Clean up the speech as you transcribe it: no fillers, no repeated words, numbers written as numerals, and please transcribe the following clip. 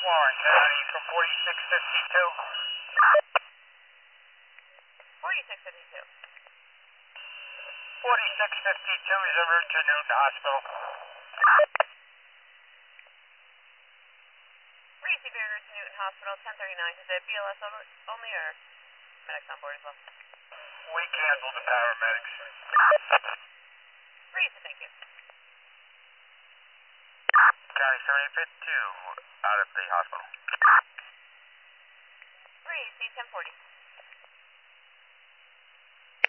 Warren County from 4652. 4652. 4652 is en route to Newton Hospital. Reese, being route to Newton Hospital, 1039. Is it BLS only or medics on board as well? We canceled the paramedics. Reese, thank you. County 7852 out of the hospital. Reese, 1040.